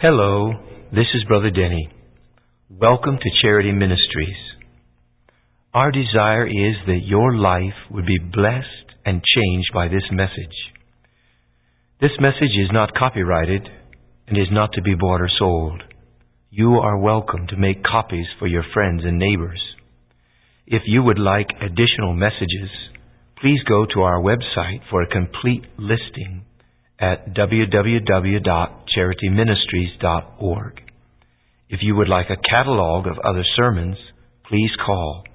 Hello, this is Brother Denny. Welcome to Charity Ministries. Our desire is that your life would be blessed and changed by this message. This message is not copyrighted and is not to be bought or sold. You are welcome to make copies for your friends and neighbors. If you would like additional messages, please go to our website for a complete listing at www.charityministries.org. If you would like a catalog of other sermons, please call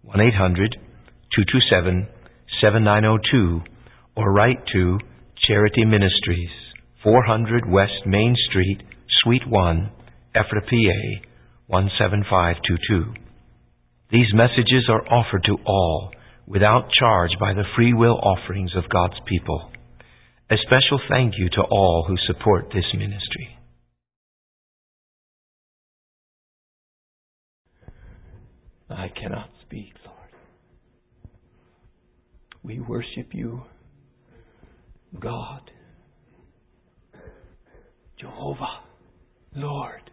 1-800-227-7902 or write to Charity Ministries, 400 West Main Street, Suite 1, Ephrata, PA 17522. These messages are offered to all without charge by the free will offerings of God's people. A special thank you to all who support this ministry. I cannot speak, Lord. We worship you, God, Jehovah, Lord.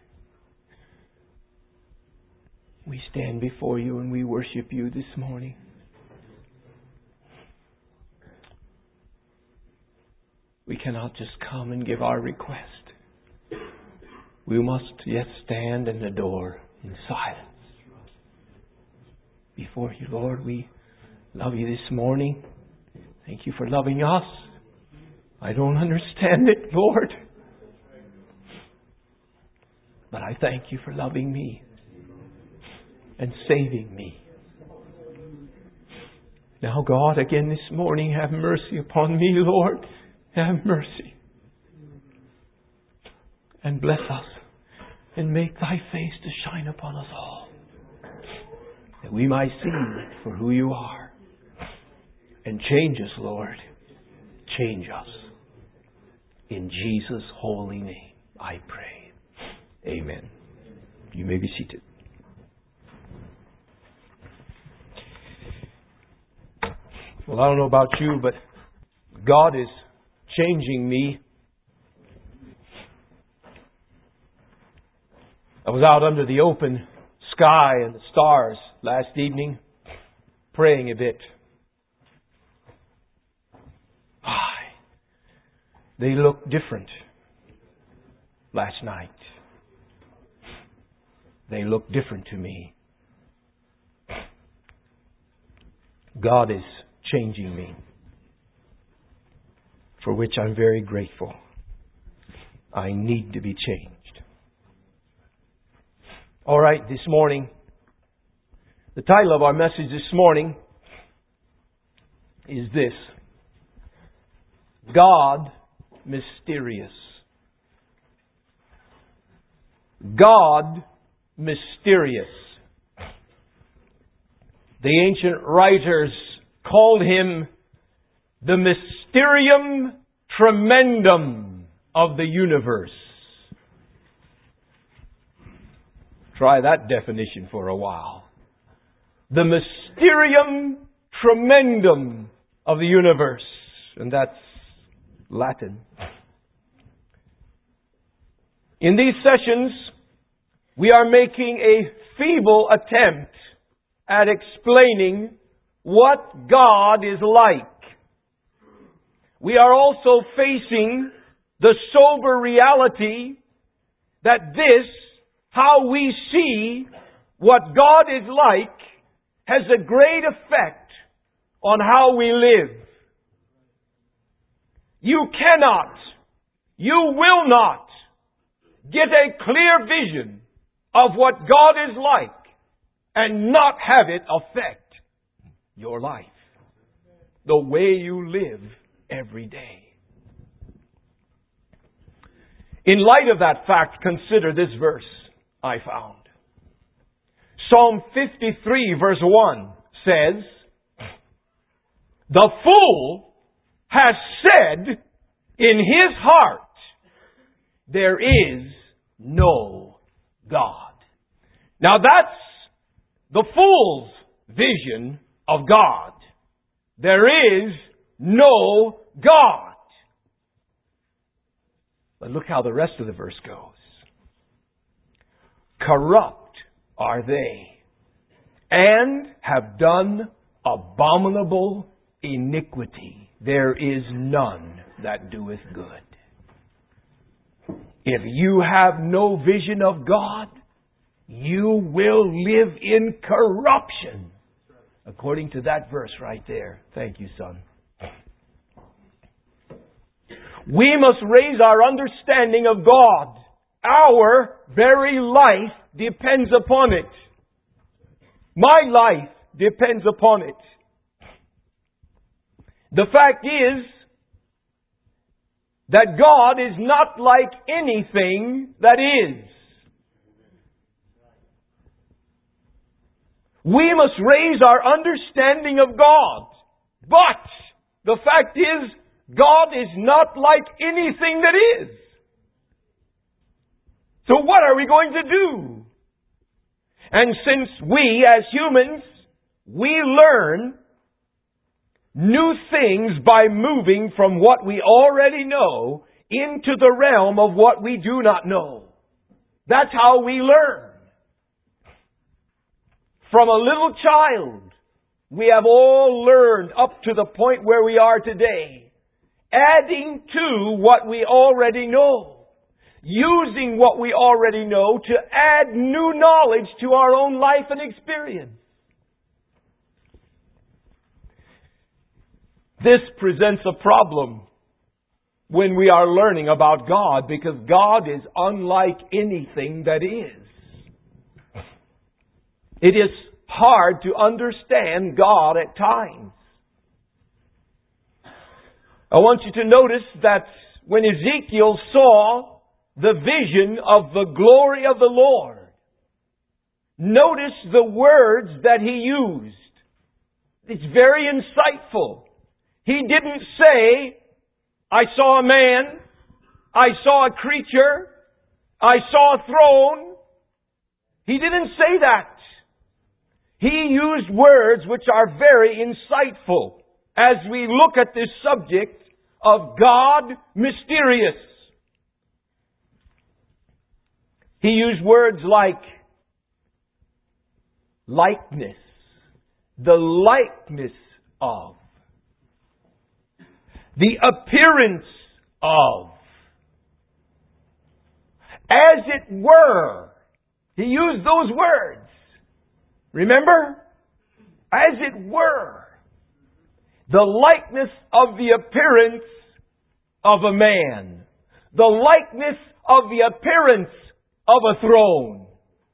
We stand before you and we worship you this morning. We cannot just come and give our request. We must yet stand and adore in silence. Before you, Lord, we love you this morning. Thank you for loving us. I don't understand it, Lord. But I thank you for loving me and saving me. Now, God, again this morning, have mercy upon me, Lord. Have mercy. And bless us. And make thy face to shine upon us all. That we might see you for who you are. And change us, Lord. Change us. In Jesus' holy name, I pray. Amen. You may be seated. Well, I don't know about you, but God is changing me. I was out under the open sky and the stars last evening, praying a bit. They look different last night. They look different to me. God is changing me, for which I'm very grateful. I need to be changed. All right, this morning, the title of our message this morning is this: God Mysterious. God Mysterious. The ancient writers called Him the Mysterium Tremendum of the universe. Try that definition for a while. The Mysterium Tremendum of the universe. And that's Latin. In these sessions, we are making a feeble attempt at explaining what God is like. We are also facing the sober reality that this, how we see what God is like, has a great effect on how we live. You cannot, you will not get a clear vision of what God is like and not have it affect your life, the way you live every day. In light of that fact, consider this verse I found. Psalm 53 verse 1 says, "The fool has said in his heart, there is no God." Now that's the fool's vision of God. There is no God. But look how the rest of the verse goes. corrupt are they, and have done abominable iniquity. There is none that doeth good. If you have no vision of God, you will live in corruption. According to that verse right there. Thank you, son. We must raise our understanding of God. Our very life depends upon it. My life depends upon it. The fact is that God is not like anything that is. We must raise our understanding of God. But the fact is, God is not like anything that is. So what are we going to do? And since we, as humans, we learn new things by moving from what we already know into the realm of what we do not know. That's how we learn. From a little child, we have all learned up to the point where we are today, adding to what we already know, using what we already know to add new knowledge to our own life and experience. This presents a problem when we are learning about God, because God is unlike anything that is. It is hard to understand God at times. I want you to notice that when Ezekiel saw the vision of the glory of the Lord, notice the words that he used. It's very insightful. He didn't say, I saw a man, I saw a creature, I saw a throne. He didn't say that. He used words which are very insightful as we look at this subject of God mysterious. He used words like likeness, the likeness of, the appearance of, as it were. He used those words. Remember? As it were. The likeness of the appearance of a man. The likeness of the appearance of a throne.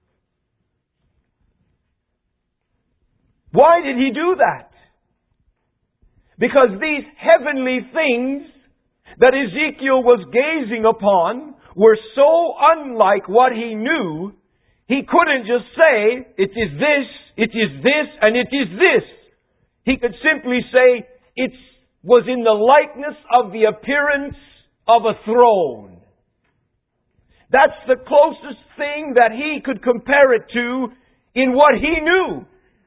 Why did he do that? Because these heavenly things that Ezekiel was gazing upon were so unlike what he knew, he couldn't just say, it is this, and it is this. He could simply say, it was in the likeness of the appearance of a throne. That's the closest thing that he could compare it to in what he knew.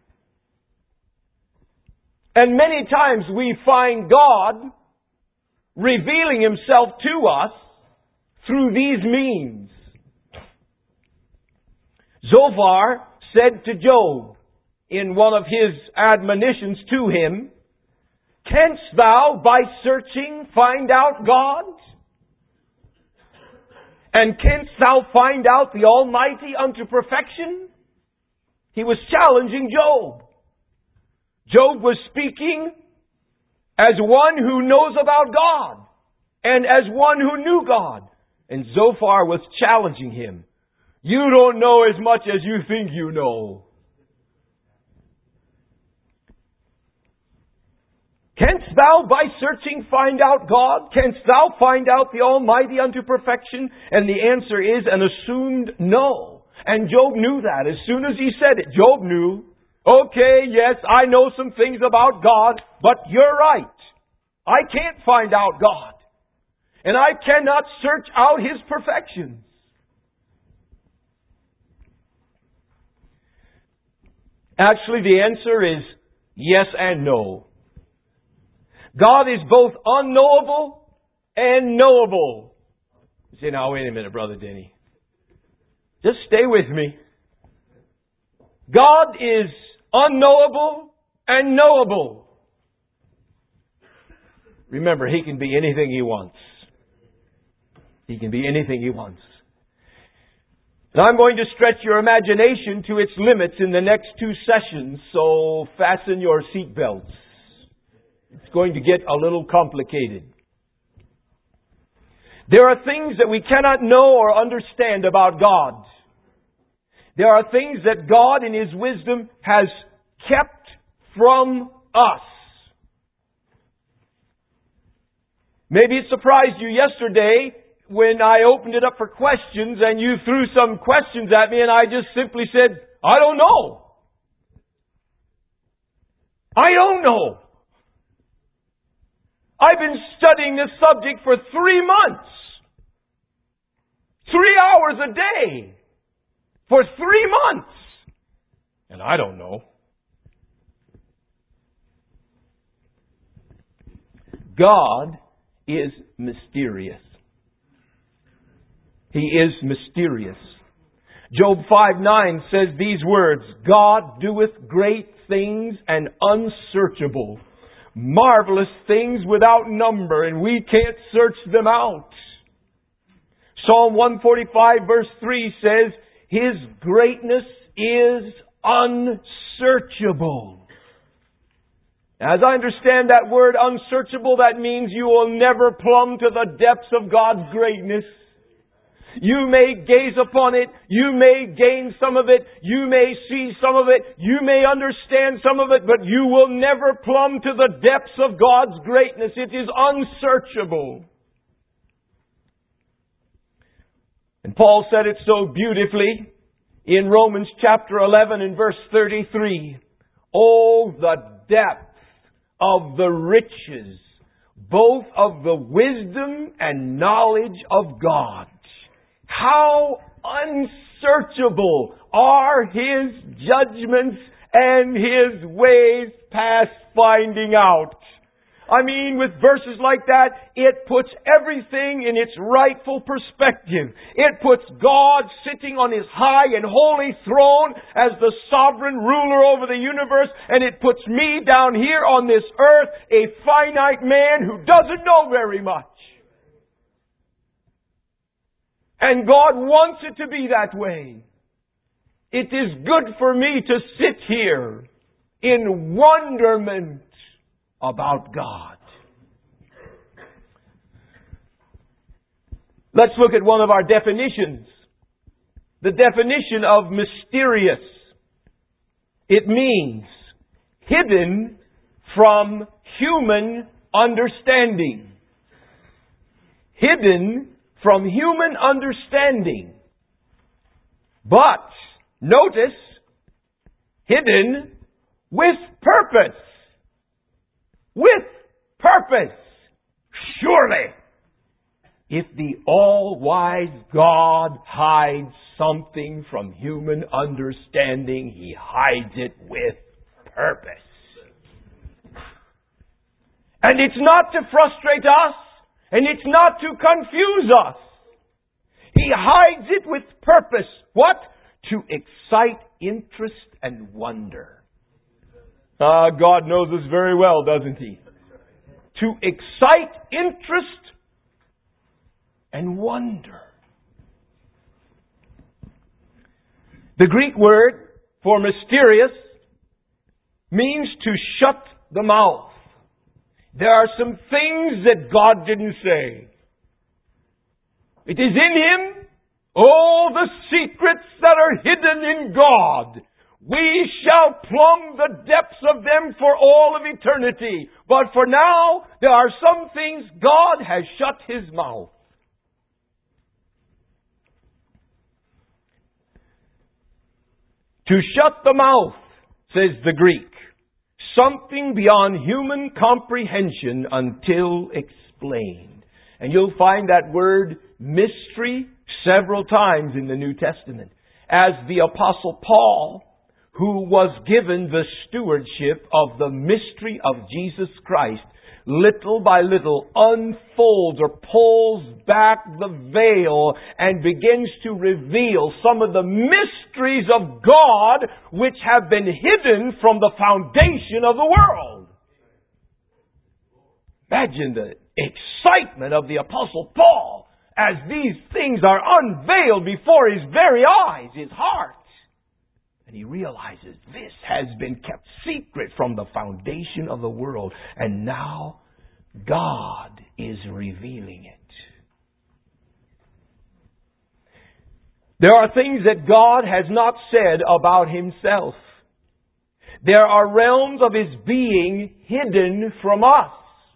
And many times we find God revealing Himself to us through these means. Zophar said to Job in one of his admonitions to him, canst thou by searching find out God? And canst thou find out the Almighty unto perfection? He was challenging Job. Job was speaking as one who knows about God and as one who knew God. And Zophar was challenging him. You don't know as much as you think you know. Canst thou by searching find out God? Canst thou find out the Almighty unto perfection? And the answer is an assumed no. And Job knew that. As soon as he said it, Job knew, okay, yes, I know some things about God, but you're right. I can't find out God. And I cannot search out His perfections. Actually, the answer is yes and no. God is both unknowable and knowable. You say, now wait a minute, Brother Denny. Just stay with me. God is unknowable and knowable. Remember, He can be anything He wants. He can be anything He wants. And I'm going to stretch your imagination to its limits in the next 2 sessions, so fasten your seatbelts. It's going to get a little complicated. There are things that we cannot know or understand about God. There are things that God in His wisdom has kept from us. Maybe it surprised you yesterday when I opened it up for questions and you threw some questions at me and I just simply said, I don't know. I don't know. I've been studying this subject for 3 months. 3 hours a day. For 3 months. And I don't know. God is mysterious. He is mysterious. Job 5:9 says these words, God doeth great things and unsearchable, marvelous things without number, and we can't search them out. Psalm 145 verse 3 says, His greatness is unsearchable. As I understand that word unsearchable, that means you will never plumb to the depths of God's greatness. You may gaze upon it, you may gain some of it, you may see some of it, you may understand some of it, but you will never plumb to the depths of God's greatness. It is unsearchable. And Paul said it so beautifully in Romans chapter 11 and verse 33. Oh, the depth of the riches, both of the wisdom and knowledge of God. How unsearchable are His judgments and His ways past finding out. I mean, with verses like that, it puts everything in its rightful perspective. It puts God sitting on His high and holy throne as the sovereign ruler over the universe, and it puts me down here on this earth, a finite man who doesn't know very much. And God wants it to be that way. It is good for me to sit here in wonderment about God. Let's look at one of our definitions. The definition of mysterious. It means hidden from human understanding. Hidden from human understanding. But, notice, hidden with purpose. With purpose. Surely, if the all-wise God hides something from human understanding, He hides it with purpose. And it's not to frustrate us, and it's not to confuse us. He hides it with purpose. What? To excite interest and wonder. God knows us very well, doesn't He? To excite interest and wonder. The Greek word for mysterious means to shut the mouth. There are some things that God didn't say. It is in Him, all the secrets that are hidden in God. We shall plumb the depths of them for all of eternity. But for now, there are some things God has shut His mouth. To shut the mouth, says the Greek, something beyond human comprehension until explained. And you'll find that word mystery several times in the New Testament. As the Apostle Paul, who was given the stewardship of the mystery of Jesus Christ, little by little unfolds or pulls back the veil and begins to reveal some of the mysteries of God which have been hidden from the foundation of the world. Imagine the excitement of the Apostle Paul as these things are unveiled before his very eyes, his heart. And he realizes this has been kept secret from the foundation of the world. And now God is revealing it. There are things that God has not said about Himself. There are realms of His being hidden from us.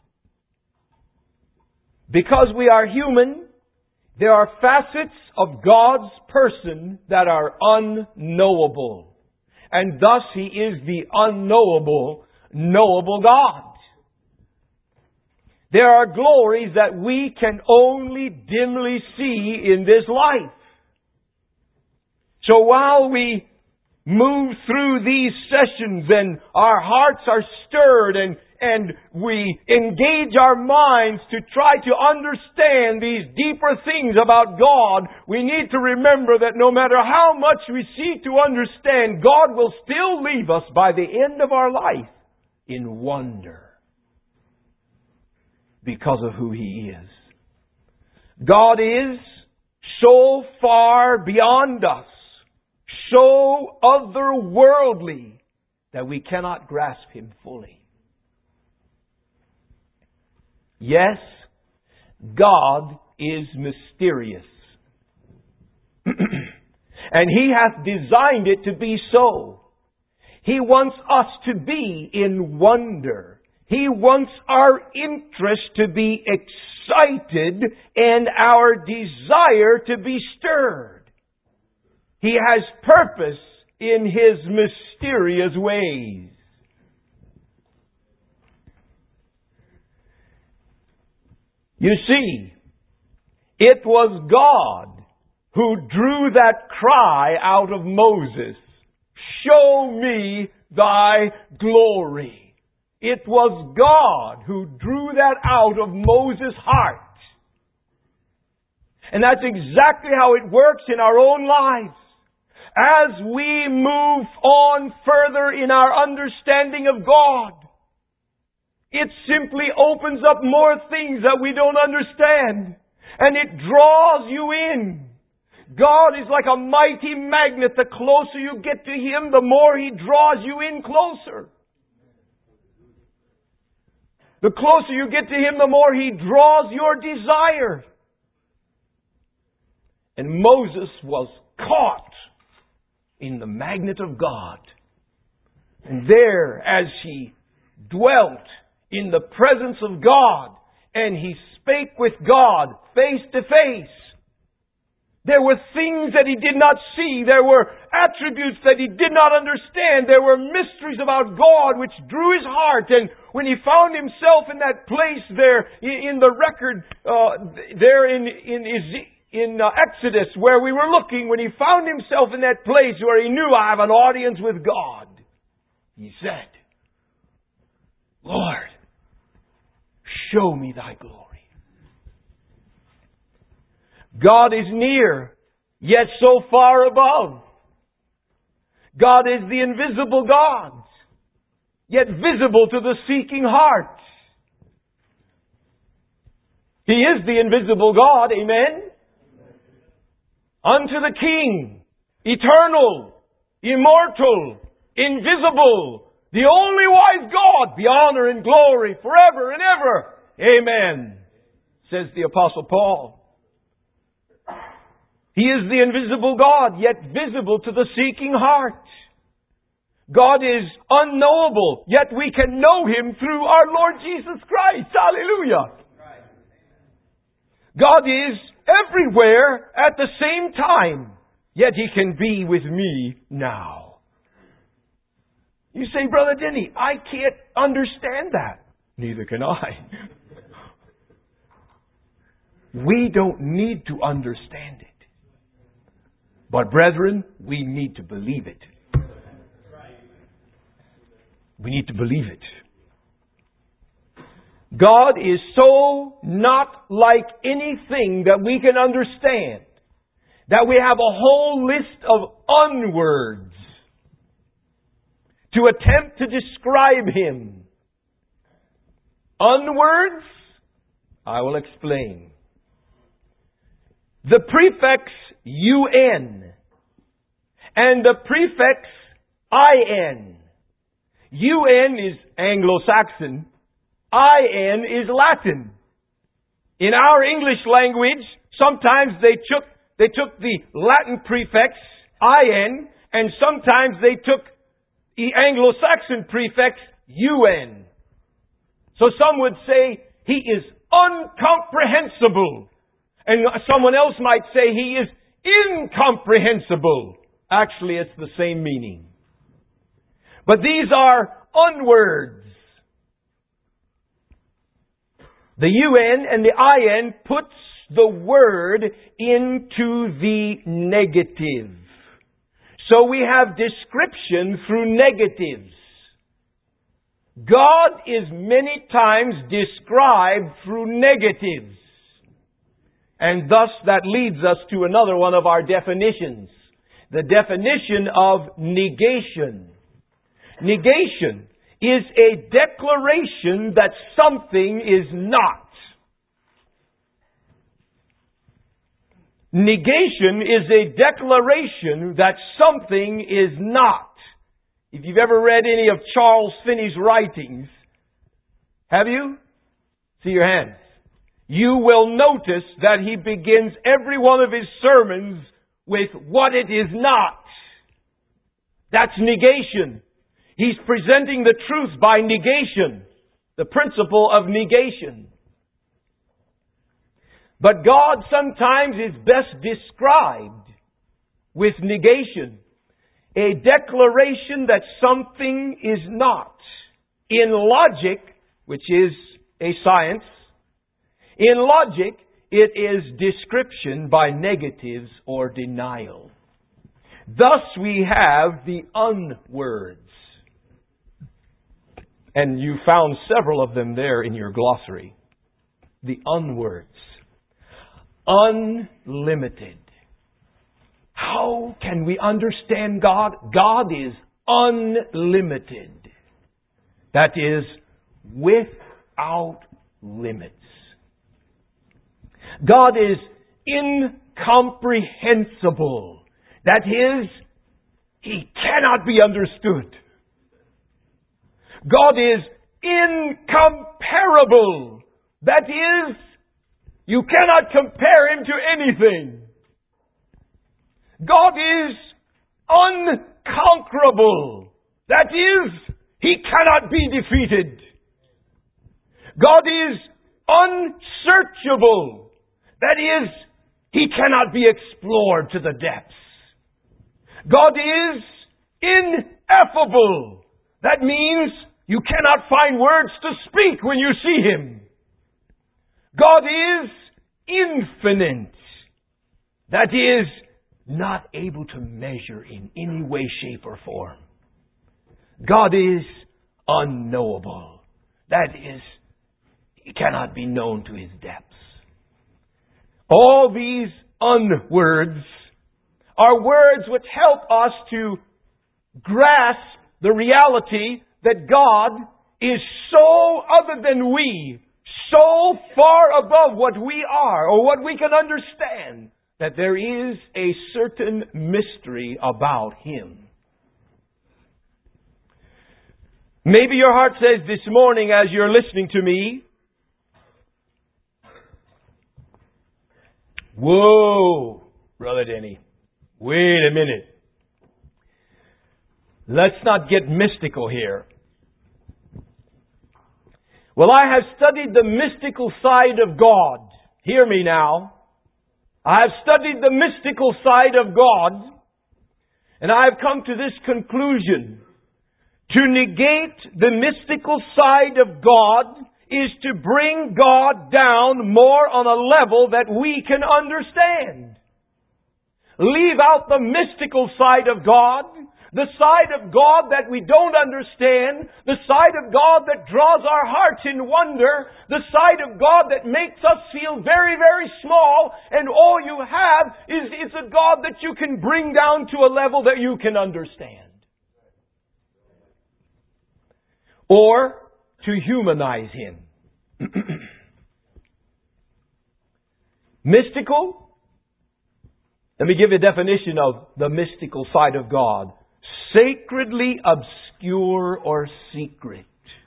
Because we are human, there are facets of God's person that are unknowable. And thus He is the unknowable, knowable God. There are glories that we can only dimly see in this life. So while we move through these sessions and our hearts are stirred and we engage our minds to try to understand these deeper things about God, we need to remember that no matter how much we seek to understand, God will still leave us by the end of our life in wonder because of who He is. God is so far beyond us, so otherworldly, that we cannot grasp Him fully. Yes, God is mysterious. And He hath designed it to be so. He wants us to be in wonder. He wants our interest to be excited and our desire to be stirred. He has purpose in His mysterious ways. You see, it was God who drew that cry out of Moses, "Show me thy glory." It was God who drew that out of Moses' heart. And that's exactly how it works in our own lives. As we move on further in our understanding of God, it simply opens up more things that we don't understand. And it draws you in. God is like a mighty magnet. The closer you get to Him, the more He draws you in closer. The closer you get to Him, the more He draws your desire. And Moses was caught in the magnet of God. And there, as he dwelt in the presence of God, and he spake with God face to face, there were things that he did not see. There were attributes that he did not understand. There were mysteries about God which drew his heart. And when he found himself in that place there in the record, there in Exodus where we were looking, when he found himself in that place where he knew, I have an audience with God, he said, "Lord, show me thy glory." God is near, yet so far above. God is the invisible God, yet visible to the seeking heart. He is the invisible God, amen? Unto the King, eternal, immortal, invisible, the only wise God, be honor and glory forever and ever. Amen, says the Apostle Paul. He is the invisible God, yet visible to the seeking heart. God is unknowable, yet we can know Him through our Lord Jesus Christ. Hallelujah. God is everywhere at the same time, yet He can be with me now. You say, Brother Denny, I can't understand that. Neither can I. We don't need to understand it. But brethren, we need to believe it. We need to believe it. God is so not like anything that we can understand that we have a whole list of unwords to attempt to describe Him. Unwords? I will explain. The prefix UN and the prefix IN. UN is Anglo-Saxon. IN is Latin. In our English language, sometimes they took the Latin prefix IN, and sometimes they took the Anglo-Saxon prefix UN. So some would say He is incomprehensible. And someone else might say He is incomprehensible. Actually, it's the same meaning. But these are unwords. The UN and the IN puts the word into the negative. So we have description through negatives. God is many times described through negatives. And thus that leads us to another one of our definitions. The definition of negation. Negation is a declaration that something is not. Negation is a declaration that something is not. If you've ever read any of Charles Finney's writings, have you? See your hands. You will notice that he begins every one of his sermons with what it is not. That's negation. He's presenting the truth by negation, the principle of negation. But God sometimes is best described with negation, a declaration that something is not. In logic, which is a science, in logic, it is description by negatives or denial. Thus we have the unwords. And you found several of them there in your glossary. The unwords. Unlimited. How can we understand God? God is unlimited. That is, without limits. God is incomprehensible. That is, He cannot be understood. God is incomparable. That is, you cannot compare Him to anything. God is unconquerable. That is, He cannot be defeated. God is unsearchable. That is, He cannot be explored to the depths. God is ineffable. That means you cannot find words to speak when you see Him. God is infinite. That is, not able to measure in any way, shape, or form. God is unknowable. That is, He cannot be known to His depths. All these unwords are words which help us to grasp the reality that God is so other than we, so far above what we are or what we can understand, that there is a certain mystery about Him. Maybe your heart says this morning as you're listening to me, whoa, Brother Denny, wait a minute. Let's not get mystical here. Well, I have studied the mystical side of God. Hear me now. I have studied the mystical side of God, and I have come to this conclusion. To negate the mystical side of God is to bring God down more on a level that we can understand. Leave out the mystical side of God. the side of God that we don't understand, the side of God that draws our hearts in wonder, the side of God that makes us feel very, very small, and all you have is a God that you can bring down to a level that you can understand. Or to humanize Him. Mystical? Let me give you a definition of the mystical side of God. Sacredly obscure or secret.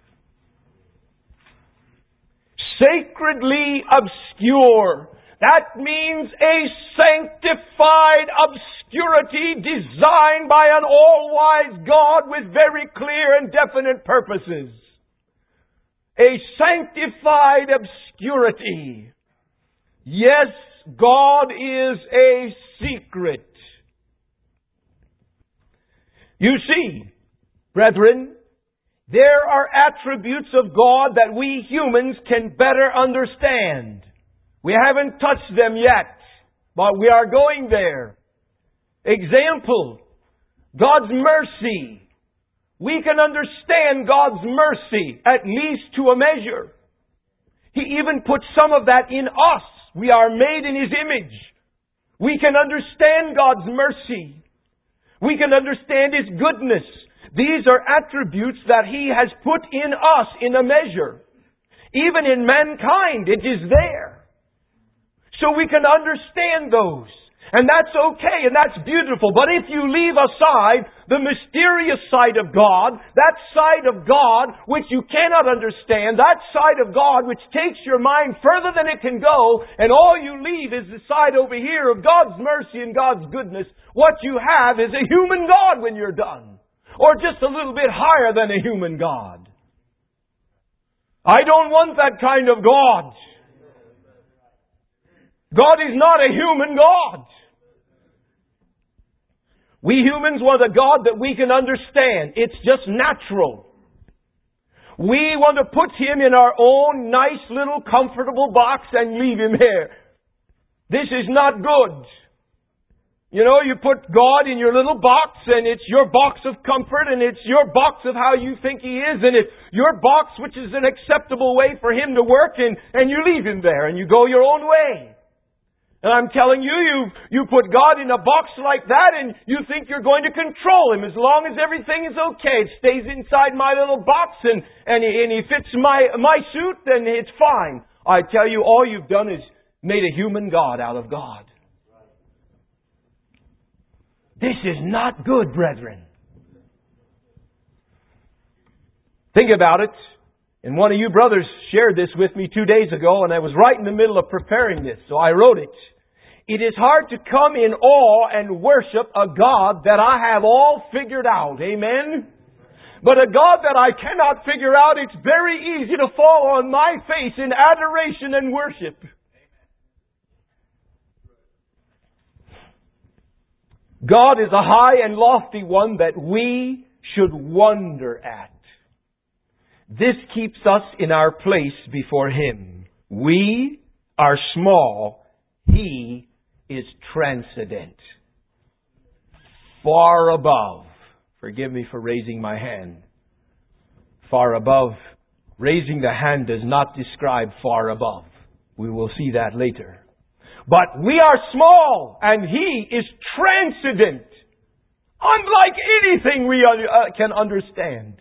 Sacredly obscure. That means a sanctified obscurity designed by an all-wise God with very clear and definite purposes. A sanctified obscurity. Yes, God is a secret. You see, brethren, there are attributes of God that we humans can better understand. We haven't touched them yet, but we are going there. Example, God's mercy. We can understand God's mercy, at least to a measure. He even put some of that in us. We are made in His image. We can understand God's mercy. We can understand His goodness. These are attributes that He has put in us in a measure. Even in mankind, it is there. So we can understand those. And that's okay, and that's beautiful. But if you leave aside the mysterious side of God, that side of God which you cannot understand, that side of God which takes your mind further than it can go, and all you leave is the side over here of God's mercy and God's goodness, what you have is a human God when you're done. Or just a little bit higher than a human God. I don't want that kind of God. God is not a human God. We humans want a God that we can understand. It's just natural. We want to put Him in our own nice little comfortable box and leave Him there. This is not good. You know, you put God in your little box and it's your box of comfort and it's your box of how you think He is and it's your box which is an acceptable way for Him to work and you leave Him there and you go your own way. And I'm telling you, you put God in a box like that and you think you're going to control Him as long as everything is okay. It stays inside my little box and He fits my suit, then it's fine. I tell you, all you've done is made a human God out of God. This is not good, brethren. Think about it. And one of you brothers shared this with me 2 days ago, and I was right in the middle of preparing this, so I wrote it. It is hard to come in awe and worship a God that I have all figured out. Amen? But a God that I cannot figure out, it's very easy to fall on my face in adoration and worship. God is a high and lofty one that we should wonder at. This keeps us in our place before Him. We are small. He is transcendent. Far above. Forgive me for raising my hand. Far above. Raising the hand does not describe far above. We will see that later. But we are small and He is transcendent. Unlike anything we can understand.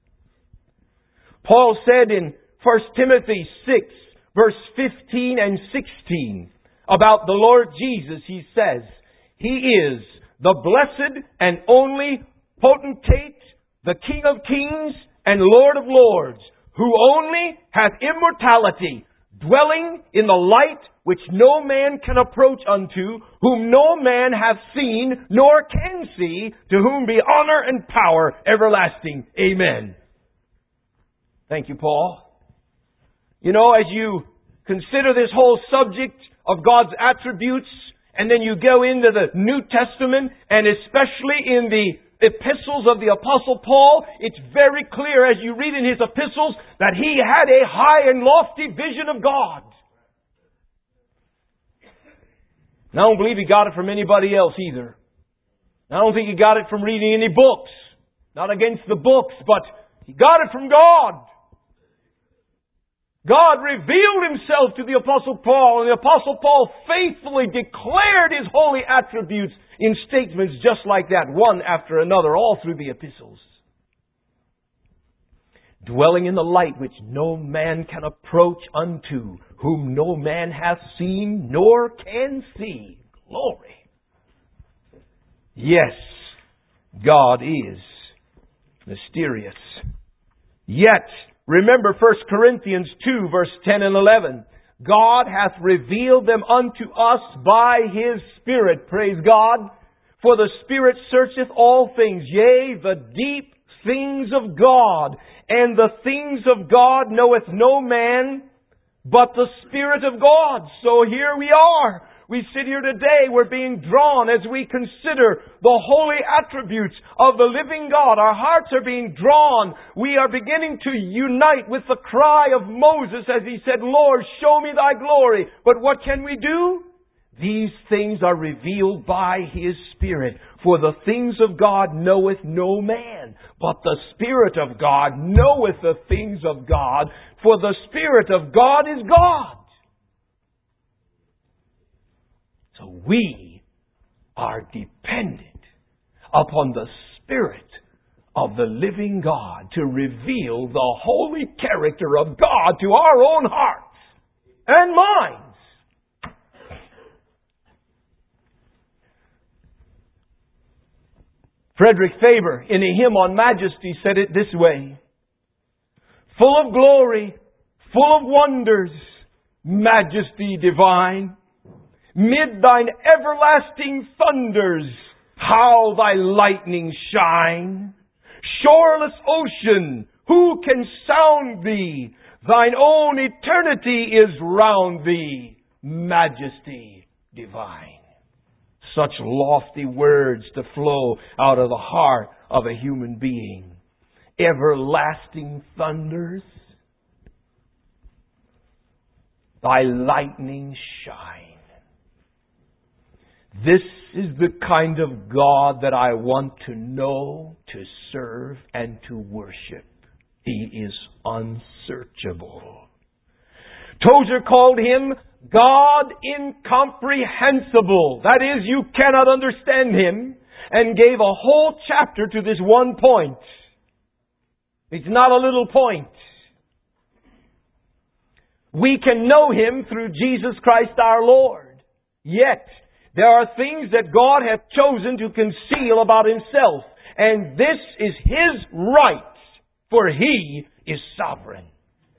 Paul said in 1 Timothy 6, verse 15 and 16, about the Lord Jesus, he says, He is the blessed and only potentate, the King of kings and Lord of lords, who only hath immortality, dwelling in the light which no man can approach unto, whom no man hath seen, nor can see, to whom be honor and power everlasting. Amen. Thank you, Paul. You know, as you consider this whole subject of God's attributes, and then you go into the New Testament, and especially in the epistles of the Apostle Paul, it's very clear as you read in his epistles that he had a high and lofty vision of God. And I don't believe he got it from anybody else either. I don't think he got it from reading any books. Not against the books, but he got it from God. God revealed Himself to the Apostle Paul, and the Apostle Paul faithfully declared His holy attributes in statements just like that, one after another, all through the epistles. Dwelling in the light which no man can approach unto, whom no man hath seen nor can see. Glory. Yes, God is mysterious. Yet, remember 1 Corinthians 2, verse 10 and 11. God hath revealed them unto us by His Spirit. Praise God. For the Spirit searcheth all things, yea, the deep things of God. And the things of God knoweth no man, but the Spirit of God. So here we are. We sit here today, we're being drawn as we consider the holy attributes of the living God. Our hearts are being drawn. We are beginning to unite with the cry of Moses as he said, Lord, show me Thy glory. But what can we do? These things are revealed by His Spirit. For the things of God knoweth no man, but the Spirit of God knoweth the things of God. For the Spirit of God is God. So we are dependent upon the Spirit of the living God to reveal the holy character of God to our own hearts and minds. Frederick Faber, in a hymn on majesty, said it this way: full of glory, full of wonders, majesty divine, mid Thine everlasting thunders, how Thy lightnings shine. Shoreless ocean, who can sound Thee? Thine own eternity is round Thee, majesty divine. Such lofty words to flow out of the heart of a human being. Everlasting thunders, Thy lightnings shine. This is the kind of God that I want to know, to serve, and to worship. He is unsearchable. Tozer called Him God incomprehensible. That is, you cannot understand Him, and gave a whole chapter to this one point. It's not a little point. We can know Him through Jesus Christ our Lord. Yet, there are things that God hath chosen to conceal about Himself. And this is His right, for He is sovereign.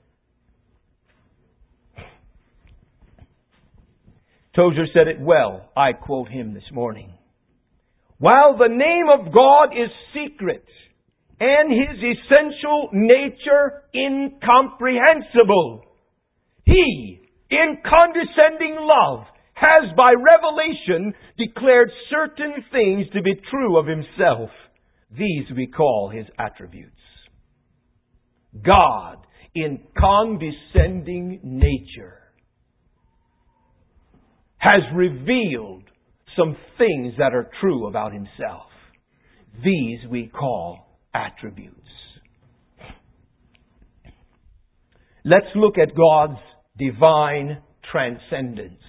Tozer said it well. I quote him this morning. While the name of God is secret, and His essential nature incomprehensible, He, in condescending love, has by revelation declared certain things to be true of Himself. These we call His attributes. God, in condescending nature, has revealed some things that are true about Himself. These we call attributes. Let's look at God's divine transcendence.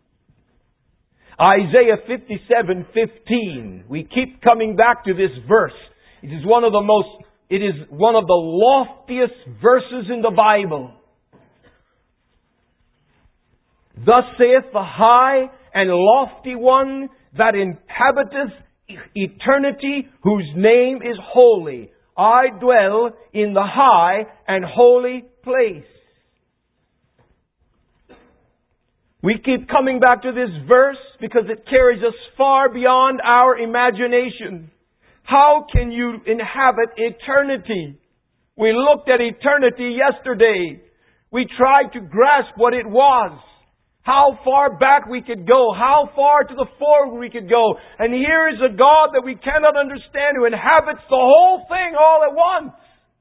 Isaiah 57:15. We keep coming back to this verse. It is one of the loftiest verses in the Bible. Thus saith the high and lofty one that inhabiteth eternity, whose name is holy. I dwell in the high and holy place. We keep coming back to this verse because it carries us far beyond our imagination. How can you inhabit eternity? We looked at eternity yesterday. We tried to grasp what it was. How far back we could go. How far to the forward we could go. And here is a God that we cannot understand who inhabits the whole thing all at once.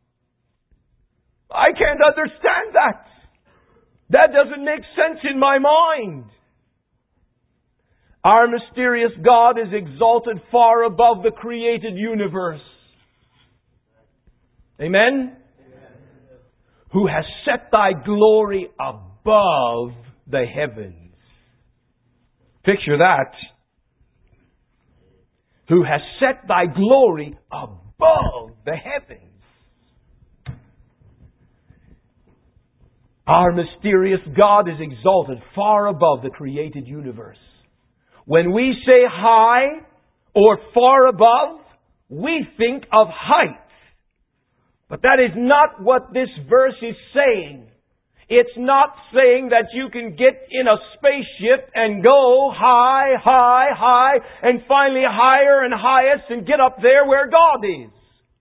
I can't understand that. That doesn't make sense in my mind. Our mysterious God is exalted far above the created universe. Amen? Who has set thy glory above the heavens. Picture that. Who has set thy glory above the heavens. Our mysterious God is exalted far above the created universe. When we say high or far above, we think of height. But that is not what this verse is saying. It's not saying that you can get in a spaceship and go high, high, high, and finally higher and highest and get up there where God is.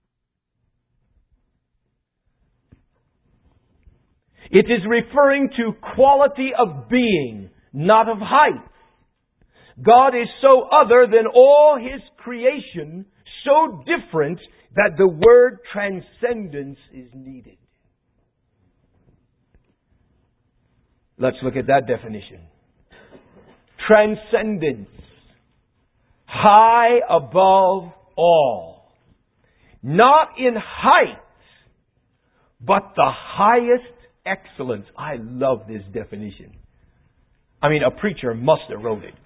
It is referring to quality of being, not of height. God is so other than all His creation, so different that the word transcendence is needed. Let's look at that definition. Transcendence. High above all. Not in height, but the highest excellence. I love this definition. I mean, a preacher must have wrote it.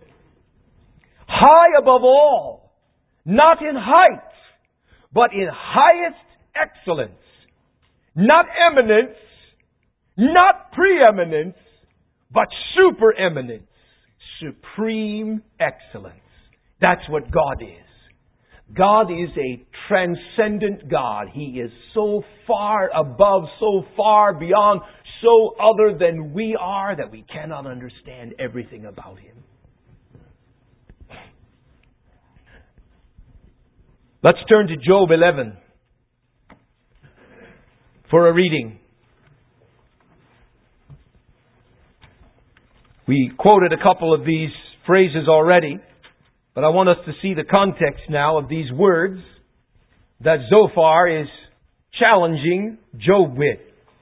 High above all. Not in height, but in highest excellence. Not eminence, not preeminence, but supereminence. Supreme excellence. That's what God is. God is a transcendent God. He is so far above, so far beyond, so other than we are that we cannot understand everything about Him. Let's turn to Job 11 for a reading. We quoted a couple of these phrases already, but I want us to see the context now of these words that Zophar is challenging Job with.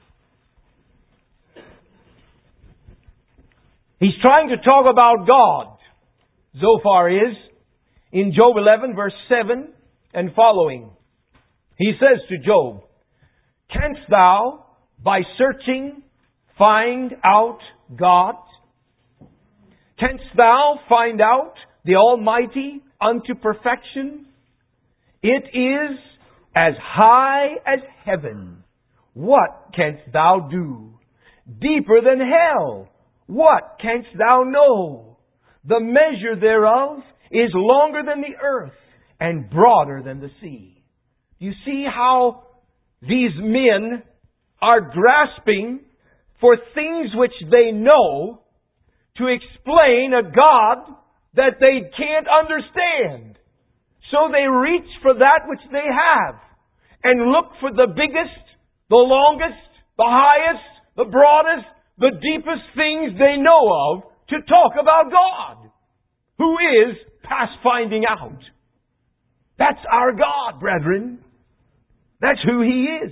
He's trying to talk about God. Zophar is in Job 11 verse 7 and following. He says to Job, "Canst thou by searching find out God? Canst thou find out the Almighty unto perfection? It is as high as heaven. What canst thou do? Deeper than hell. What canst thou know? The measure thereof is longer than the earth and broader than the sea." You see how these men are grasping for things which they know to explain a God that they can't understand. So they reach for that which they have and look for the biggest, the longest, the highest, the broadest, the deepest things they know of to talk about God, who is past finding out. That's our God, brethren. That's who He is.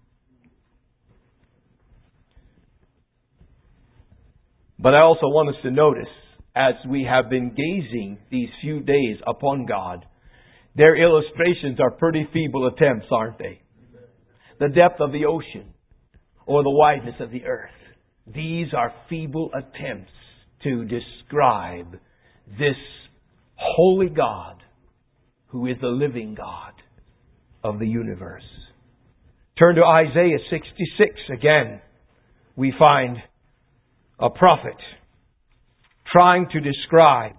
But I also want us to notice, as we have been gazing these few days upon God, their illustrations are pretty feeble attempts, aren't they? The depth of the ocean or the wideness of the earth. These are feeble attempts to describe this holy God who is the living God of the universe. Turn to Isaiah 66 again. We find a prophet trying to describe.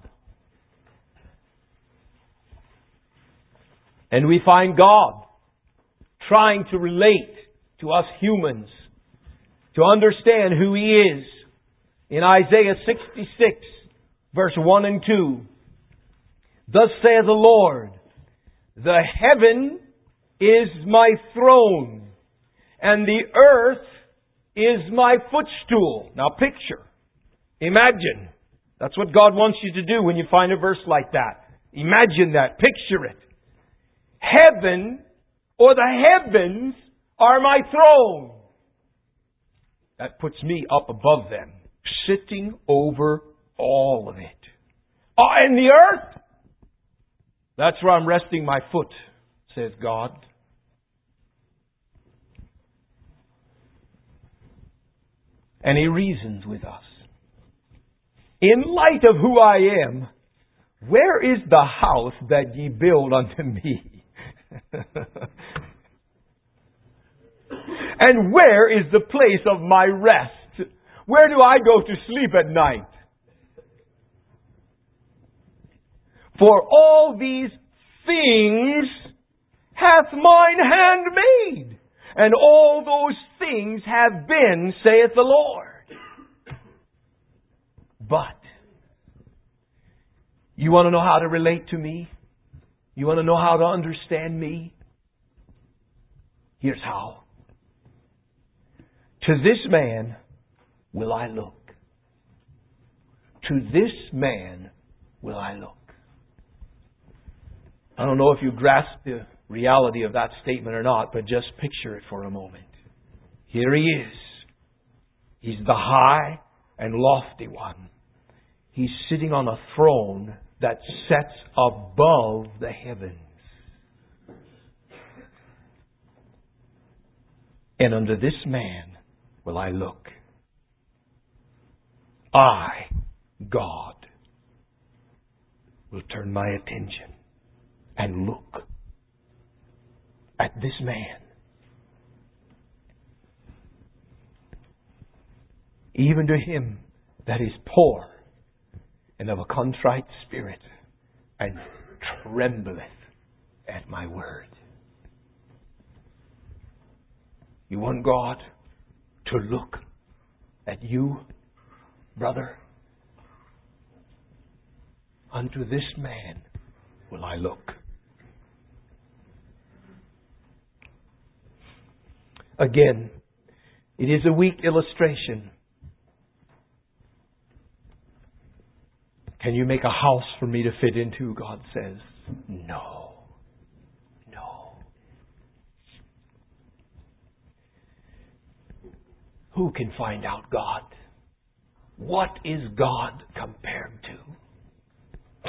And we find God trying to relate to us humans, to understand who He is. In Isaiah 66, verse 1 and 2, "Thus saith the Lord, the heaven is my throne, and the earth is my footstool." Now picture, imagine. That's what God wants you to do when you find a verse like that. Imagine that, picture it. Heaven, or the heavens, are my throne. That puts me up above them, sitting over all of it. And the earth, that's where I'm resting my foot, says God. And He reasons with us. In light of who I am, where is the house that ye build unto me? And where is the place of my rest? Where do I go to sleep at night? For all these things hath mine hand made, and all those things have been, saith the Lord. But, you want to know how to relate to me? You want to know how to understand me? Here's how. To this man will I look. To this man will I look. I don't know if you grasp the reality of that statement or not, but just picture it for a moment. Here He is. He's the high and lofty one. He's sitting on a throne that sets above the heavens. And unto this man will I look. I, God, will turn my attention and look at this man. Even to him that is poor and of a contrite spirit, and trembleth at my word. You want God to look at you, brother? Unto this man will I look. Again, it is a weak illustration. Can you make a house for me to fit into? God says, no. No. Who can find out God? What is God compared to?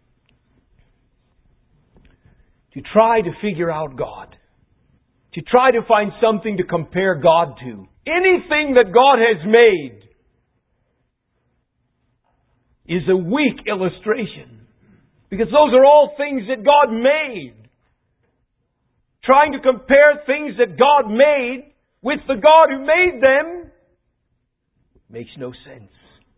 To try to figure out God, to try to find something to compare God to, anything that God has made, is a weak illustration. Because those are all things that God made. Trying to compare things that God made with the God who made them makes no sense.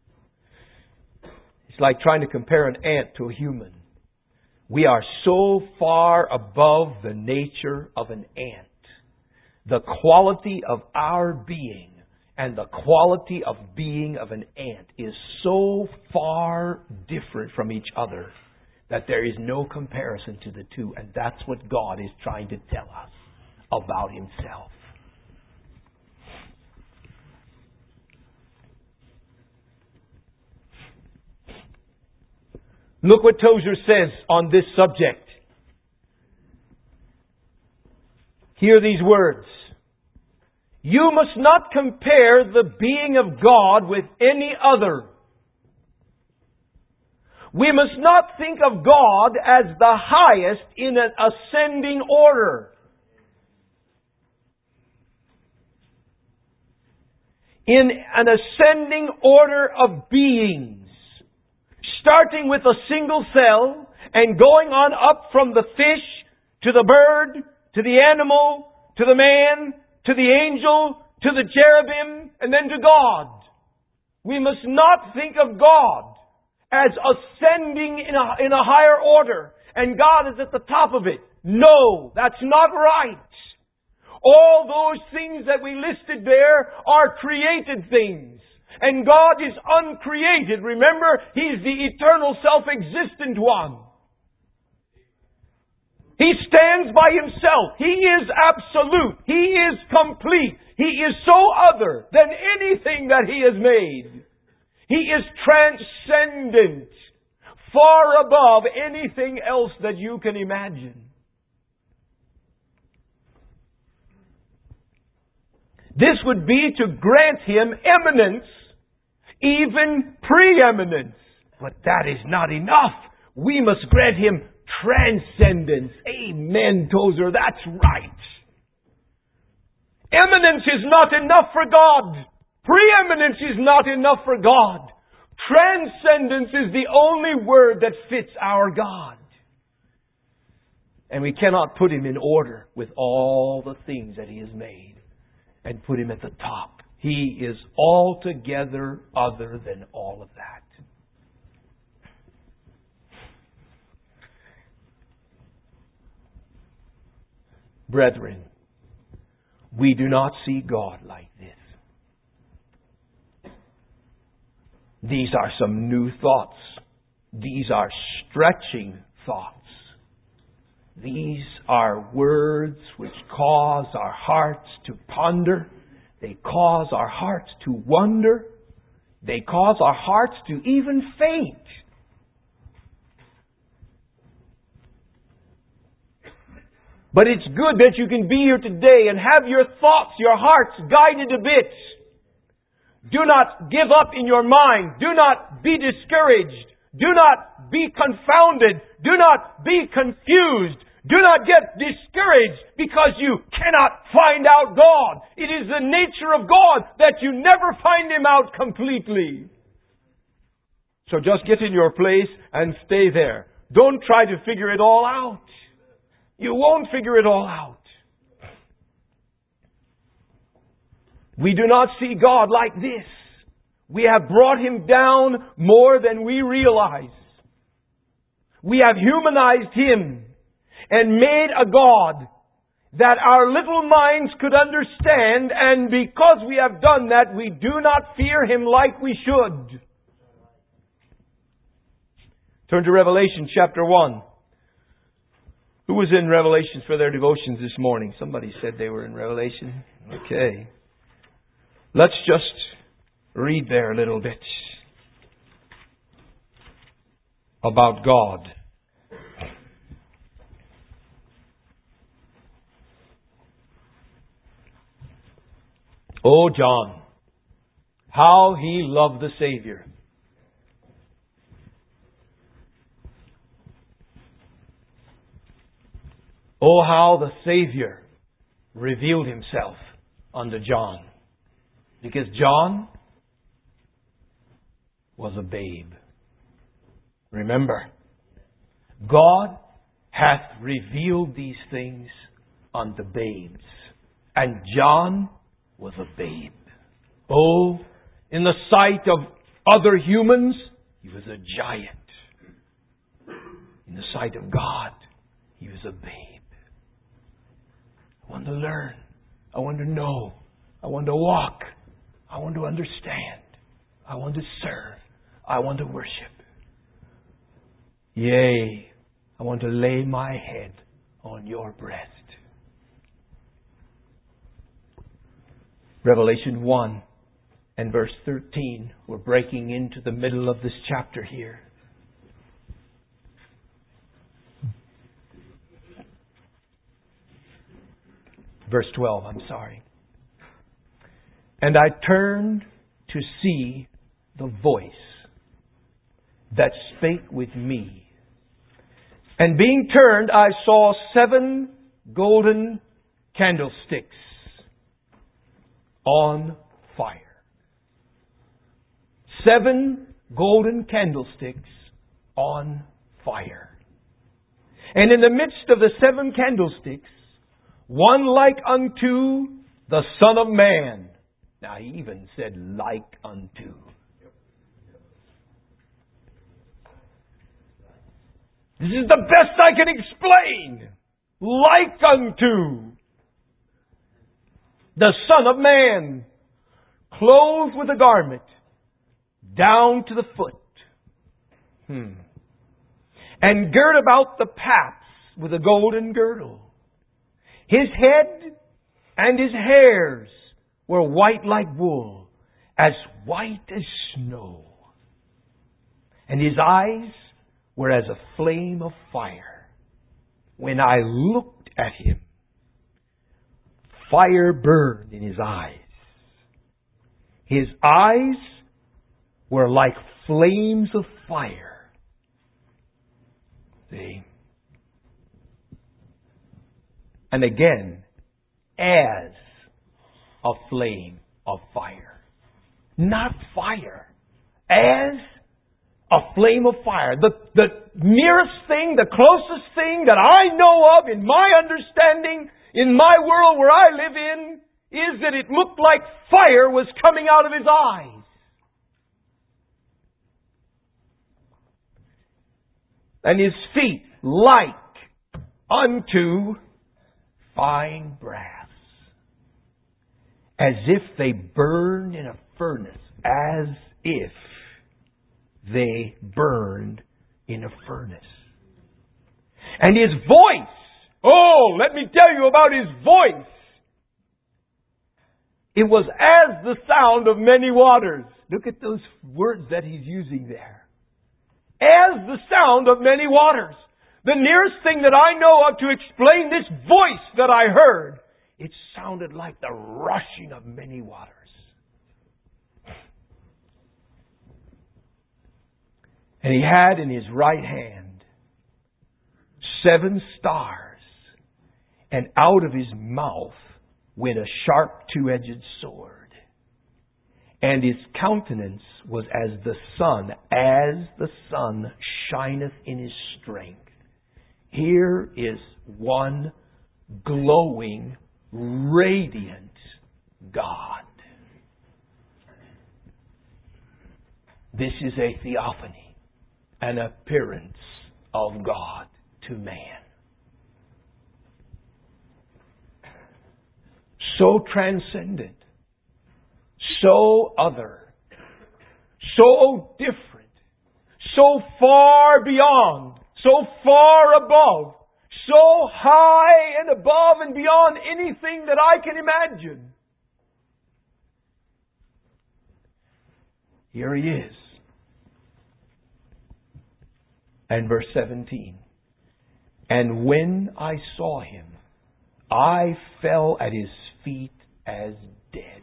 It's like trying to compare an ant to a human. We are so far above the nature of an ant. The quality of our being and the quality of being of an ant is so far different from each other that there is no comparison to the two. And that's what God is trying to tell us about Himself. Look what Tozer says on this subject. Hear these words. You must not compare the being of God with any other. We must not think of God as the highest in an ascending order. In an ascending order of beings. Starting with a single cell and going on up from the fish to the bird, to the animal, to the man, to the angel, to the cherubim, and then to God. We must not think of God as ascending in a higher order, and God is at the top of it. No, that's not right. All those things that we listed there are created things. And God is uncreated. Remember, He's the eternal self-existent one. He stands by Himself. He is absolute. He is complete. He is so other than anything that He has made. He is transcendent, far above anything else that you can imagine. This would be to grant Him eminence, even preeminence. But that is not enough. We must grant Him transcendence. Amen, Tozer. That's right. Eminence is not enough for God. Preeminence is not enough for God. Transcendence is the only word that fits our God. And we cannot put Him in order with all the things that He has made and put Him at the top. He is altogether other than all of that. Brethren, we do not see God like this. These are some new thoughts. These are stretching thoughts. These are words which cause our hearts to ponder. They cause our hearts to wonder. They cause our hearts to even faint. But it's good that you can be here today and have your thoughts, your hearts guided a bit. Do not give up in your mind. Do not be discouraged. Do not be confounded. Do not be confused. Do not get discouraged because you cannot find out God. It is the nature of God that you never find Him out completely. So just get in your place and stay there. Don't try to figure it all out. You won't figure it all out. We do not see God like this. We have brought Him down more than we realize. We have humanized Him and made a God that our little minds could understand, and because we have done that, we do not fear Him like we should. Turn to Revelation chapter 1. Who was in Revelations for their devotions this morning? Somebody said they were in Revelation. Okay. Let's just read there a little bit about God. Oh, John, how he loved the Savior. Oh, how the Savior revealed Himself unto John. Because John was a babe. Remember, God hath revealed these things unto babes. And John was a babe. Oh, in the sight of other humans, he was a giant. In the sight of God, he was a babe. I want to learn. I want to know. I want to walk. I want to understand. I want to serve. I want to worship. Yea, I want to lay my head on your breast. Revelation 1 and verse 13. We're breaking into the middle of this chapter here. Verse 12, I'm sorry. And I turned to see the voice that spake with me. And being turned, I saw 7 golden candlesticks on fire. 7 golden candlesticks on fire. And in the midst of the 7 candlesticks, one like unto the Son of Man. Now he even said like unto. This is the best I can explain. Like unto the Son of Man, clothed with a garment down to the foot, and girt about the paps with a golden girdle. His head and his hairs were white like wool, as white as snow. And his eyes were as a flame of fire. When I looked at him, fire burned in his eyes. His eyes were like flames of fire. See? And again, as a flame of fire. Not fire. As a flame of fire. The nearest thing, the closest thing that I know of in my understanding, in my world where I live in, is that it looked like fire was coming out of his eyes. And his feet like unto fine brass, as if they burned in a furnace, as if they burned in a furnace. And his voice, oh, let me tell you about his voice. It was as the sound of many waters. Look at those words that he's using there. As the sound of many waters. The nearest thing that I know of to explain this voice that I heard, it sounded like the rushing of many waters. And he had in his right hand 7 stars, and out of his mouth went a sharp 2-edged sword. And his countenance was as the sun shineth in his strength. Here is one glowing, radiant God. This is a theophany, an appearance of God to man. So transcendent, so other, so different, so far beyond, so far above, so high and above and beyond anything that I can imagine. Here he is. And verse 17. And when I saw him, I fell at his feet as dead.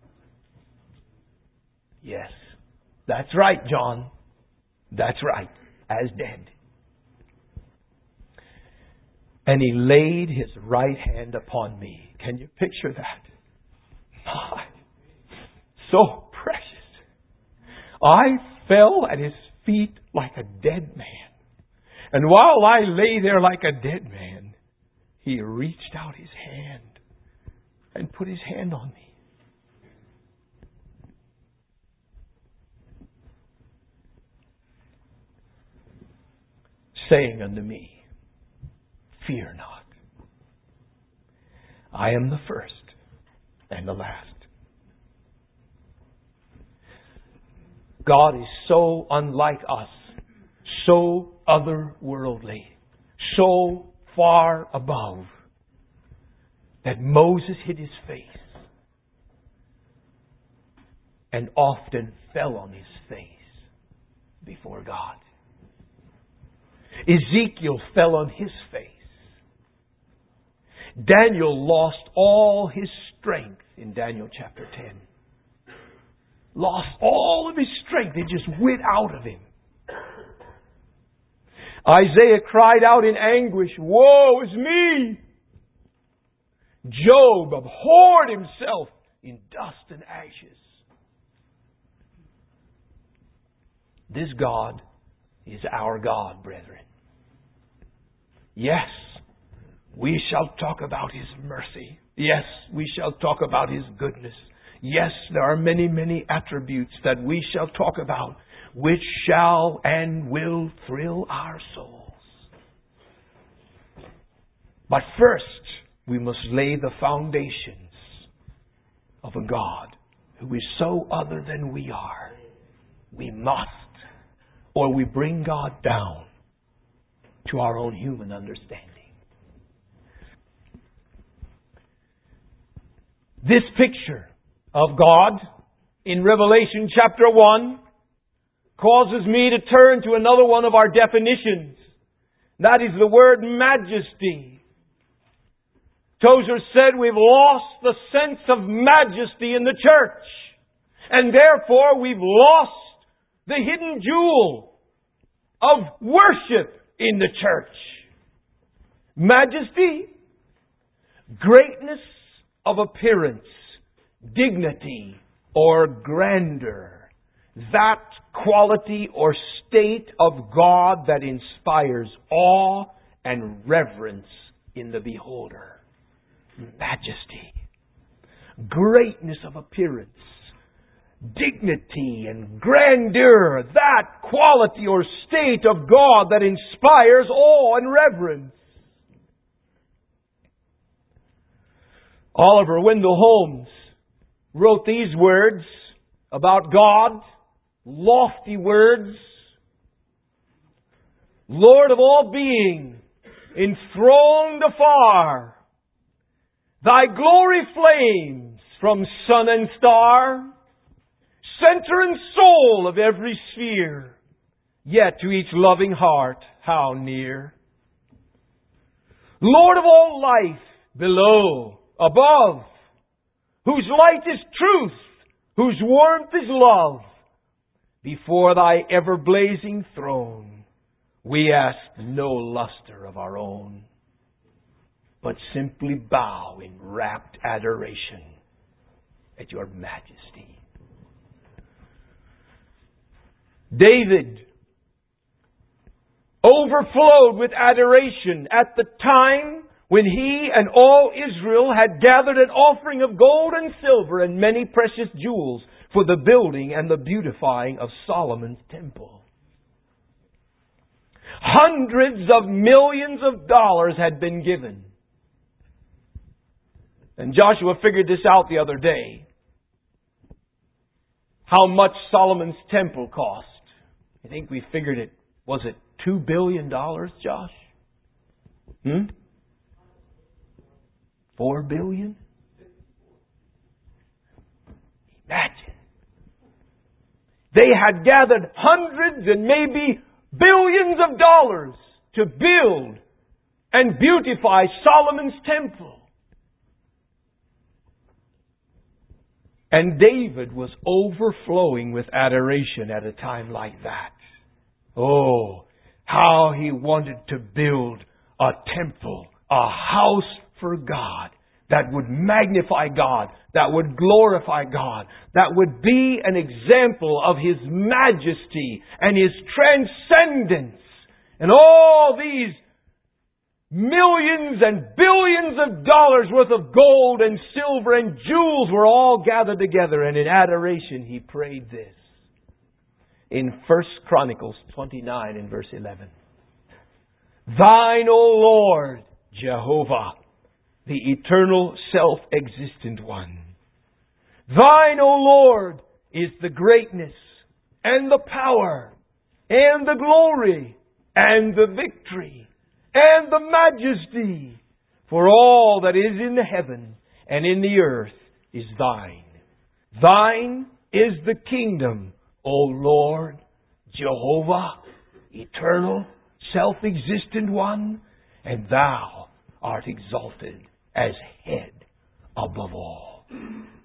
Yes, that's right, John. That's right, as dead. And he laid his right hand upon me. Can you picture that? My, so precious. I fell at his feet like a dead man. And while I lay there like a dead man, he reached out his hand and put his hand on me. Saying unto me, fear not. I am the first and the last. God is so unlike us, so otherworldly, so far above, that Moses hid his face and often fell on his face before God. Ezekiel fell on his face. Daniel lost all his strength in Daniel chapter 10. Lost all of his strength. It just went out of him. Isaiah cried out in anguish, woe is me! Job abhorred himself in dust and ashes. This God is our God, brethren. Yes, we shall talk about His mercy. Yes, we shall talk about His goodness. Yes, there are many, many attributes that we shall talk about, which shall and will thrill our souls. But first, we must lay the foundations of a God who is so other than we are. We must, or we bring God down to our own human understanding. This picture of God in Revelation chapter 1 causes me to turn to another one of our definitions. That is the word majesty. Tozer said we've lost the sense of majesty in the church. And therefore we've lost the hidden jewel of worship in the church. Majesty, greatness of appearance, dignity or grandeur. That quality or state of God that inspires awe and reverence in the beholder. Majesty, greatness of appearance, dignity and grandeur. That quality or state of God that inspires awe and reverence. Oliver Wendell Holmes wrote these words about God, lofty words. Lord of all being, enthroned afar, Thy glory flames from sun and star, center and soul of every sphere, yet to each loving heart how near. Lord of all life, below, above, whose light is truth, whose warmth is love, before Thy ever-blazing throne, we ask no luster of our own, but simply bow in rapt adoration at Your majesty. David overflowed with adoration at the time when he and all Israel had gathered an offering of gold and silver and many precious jewels for the building and the beautifying of Solomon's temple. Hundreds of millions of dollars had been given. And Joshua figured this out the other day. How much Solomon's temple cost. I think we figured it, was it $2 billion, Josh? 4 billion? Imagine. They had gathered hundreds and maybe billions of dollars to build and beautify Solomon's temple. And David was overflowing with adoration at a time like that. Oh, how he wanted to build a temple, a house for God that would magnify God, that would glorify God, that would be an example of His majesty and His transcendence. And all these millions and billions of dollars worth of gold and silver and jewels were all gathered together, and in adoration he prayed this. In 1 Chronicles 29 and verse 11. Thine, O Lord, Jehovah, the eternal self-existent one. Thine, O Lord, is the greatness and the power and the glory and the victory and the majesty, for all that is in the heaven and in the earth is Thine. Thine is the kingdom, O Lord, Jehovah, eternal, self-existent one, and Thou art exalted as head above all.